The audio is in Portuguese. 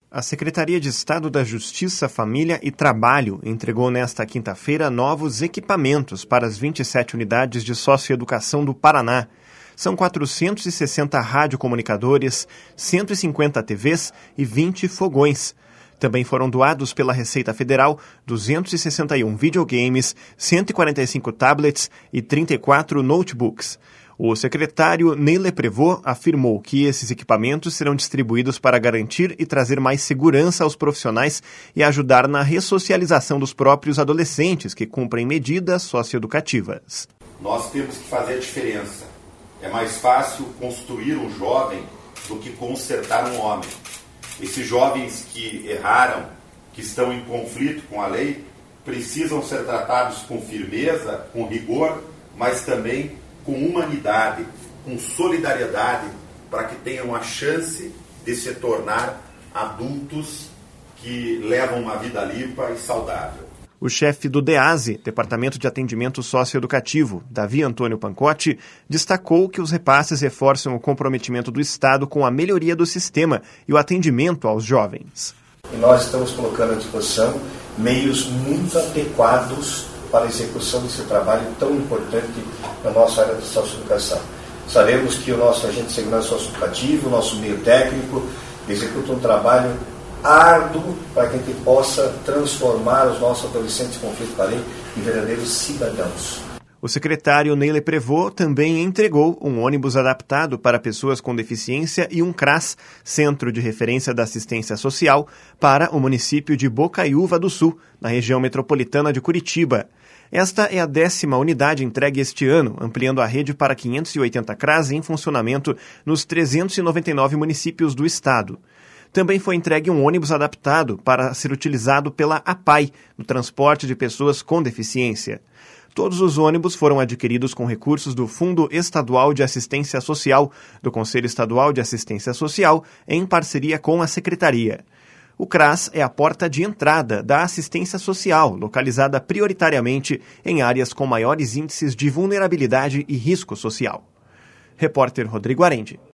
A Secretaria de Estado da Justiça, Família e Trabalho entregou nesta quinta-feira novos equipamentos para as 27 unidades de socioeducação do Paraná. São 460 radiocomunicadores, 150 TVs e 20 fogões. Também foram doados pela Receita Federal 261 videogames, 145 tablets e 34 notebooks. O secretário Ney Leprevot afirmou que esses equipamentos serão distribuídos para garantir e trazer mais segurança aos profissionais e ajudar na ressocialização dos próprios adolescentes que cumprem medidas socioeducativas. Nós temos que fazer a diferença. É mais fácil construir um jovem do que consertar um homem. Esses jovens que erraram, que estão em conflito com a lei, precisam ser tratados com firmeza, com rigor, mas também com humanidade, com solidariedade, para que tenham a chance de se tornar adultos que levam uma vida limpa e saudável. O chefe do DEASE, Departamento de Atendimento Socioeducativo, Davi Antônio Pancotti, destacou que os repasses reforçam o comprometimento do Estado com a melhoria do sistema e o atendimento aos jovens. E nós estamos colocando à disposição meios muito adequados para a execução desse trabalho tão importante na nossa área de socioeducação. Sabemos que o nosso agente de segurança socioeducativo, o nosso meio técnico, executa um trabalho árduo para que a gente possa transformar os nossos adolescentes em conflito com a lei em verdadeiros cidadãos. O secretário Ney Leprevot também entregou um ônibus adaptado para pessoas com deficiência e um CRAS, Centro de Referência da Assistência Social, para o município de Bocaiúva do Sul, na região metropolitana de Curitiba. Esta é a 10ª unidade entregue este ano, ampliando a rede para 580 CRAS em funcionamento nos 399 municípios do estado. Também foi entregue um ônibus adaptado para ser utilizado pela APAI, no transporte de pessoas com deficiência. Todos os ônibus foram adquiridos com recursos do Fundo Estadual de Assistência Social, do Conselho Estadual de Assistência Social, em parceria com a Secretaria. O CRAS é a porta de entrada da assistência social, localizada prioritariamente em áreas com maiores índices de vulnerabilidade e risco social. Repórter Rodrigo Arendi.